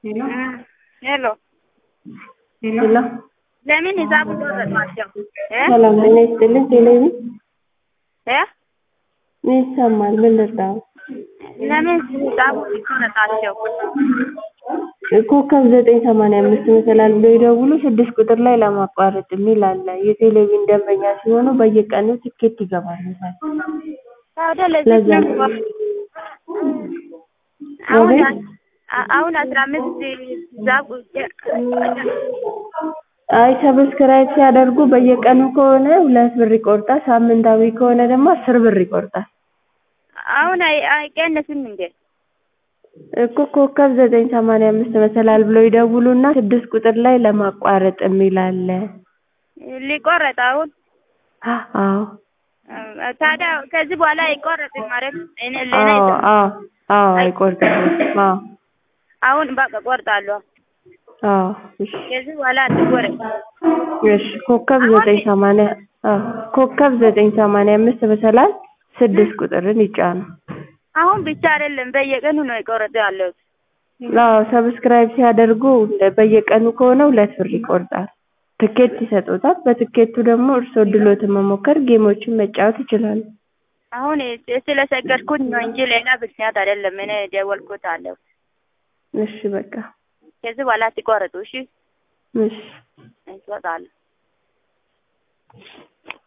Hello? Hello. Hello? ለምን ሂሳብ ቆረጣቸው? ሰላም ጤና ይስጥልኝ። ቴሌቪ እ ይሰማል። ምን ልርዳው? ለምን ሂሳብ ቆረጣቸው? ኮከብ 985 መሰላል ብለው ይደውሉ 6 ቁጥር ላይ ለማቋረጥ የሚል አለ። የቴሌቪዥን ደንበኛ ሲሆኑ በየቀኑ ትኬት ይገባልታል። ታዲያ ለዚህ ነው አሁን 15 ሂሳብ አይ ሰብስክራይብ ሲያደርጉ በየቀኑ ከሆነ 2 ብር ይቆርጣል። ሳምንታዊ ከሆነ ደግሞ 10 ብር ይቆርጣል። አሁን አይቀንስም እንዴ? እኮ ኮከብ 985 መሰላል ብለው ይደውሉና 6 ቁጥር ላይ ለማቋረጥ የሚል አለ። ሊቆረጥ አሁን? አዎ። ታዲያ ከዚህ በኋላ አይቆረጥም ማለት እኔ አዎ አይቆርጥም። አዎ አሁን በቃ ቆርጣለሁ። አዎ እሺ። ከዚህ በኋላ አትቆረጥ። እሺ ኮከብ 985 መሰላል 6 ቁጥርን ይጫኑ። አሁን ብቻ አይደለም በየቀኑ ነው የቆረጠው ያለው። አዎ ሰብስክራይብ ሲያደርጉ በየቀኑ ከሆነ 2 ብር ይቆርጣል። ትኬት ይሰጡታል። በትኬቱ ደግሞ እርስዎ ድሎትን መሞከር ጌሞችን መጫወት ይችላሉ። አሁን ስለሰገድኩኝ ነው እንጂ ሌላ ምክንያት አይደለም። እኔ ደወልኩት አለው። እሺ በቃ ከዚህ በኋላ አትቆረጡ። እሺ እሺ እወጣለሁ።